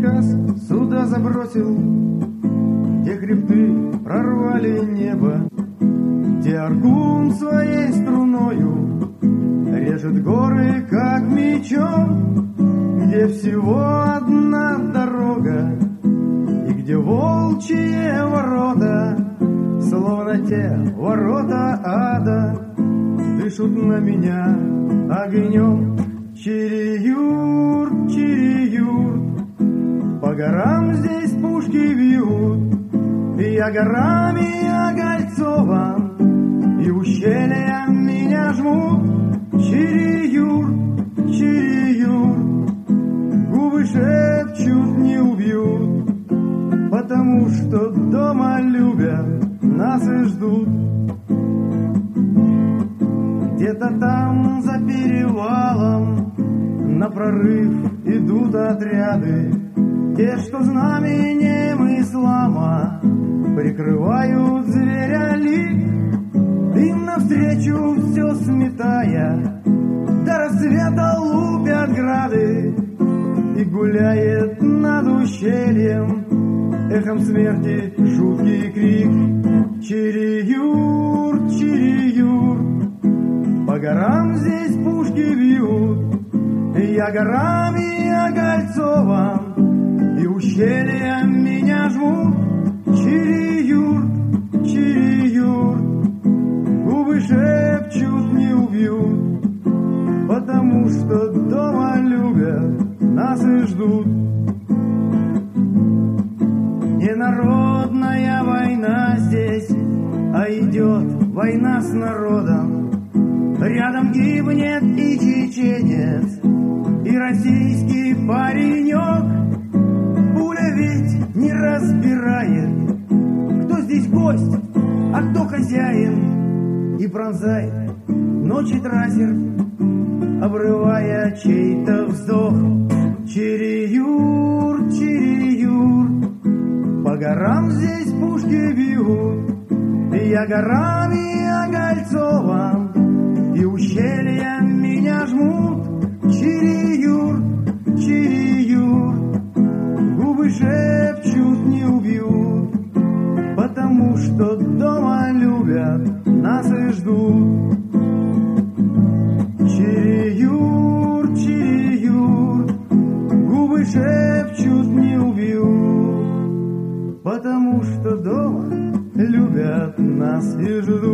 приказ сюда забросил, где хребты прорвали небо, где Аргун своей струною режет горы, как мечом, где всего одна дорога, и где волчьи ворота, словно те ворота ада, дышат на меня огнем. Чири-юрт, чири-юрт, по горам здесь пушки вьют, и я горами Огольцова, и ущелья меня жмут. Чири-юрт, чири-юрт, губы шепчут, не убьют, потому что дома любят нас и ждут. Где-то там за перевалом на прорыв идут отряды, те, что знаменем ислама прикрывают зверя лик, им навстречу все сметая, до рассвета лупят грады, и гуляет над ущельем эхом смерти жуткий крик. Чири-юрт, чири-юрт, по горам здесь пушки вьют, и я горами Огольцова, и ущелья меня жмут. Чири-юрт, чири-юрт, губы шепчут, не убьют, потому что дома любят нас и ждут. Не народная война здесь, а идет война с народом. Рядом гибнет и чеченец, и российский паренек. Пуля ведь не разбирает, кто здесь гость, а кто хозяин, и пронзает ночи трассер, обрывая чей-то вздох. Чири-юрт, чири-юрт, по горам здесь пушки бьют, и я горами Огольцова, и ущелья меня жмут. Чири-юрт, чири-юрт, губы шепчут, не убьют, потому что дома любят нас и ждут. Чири-юрт, чири-юрт, губы шепчут, не убьют, потому что дома любят нас и ждут.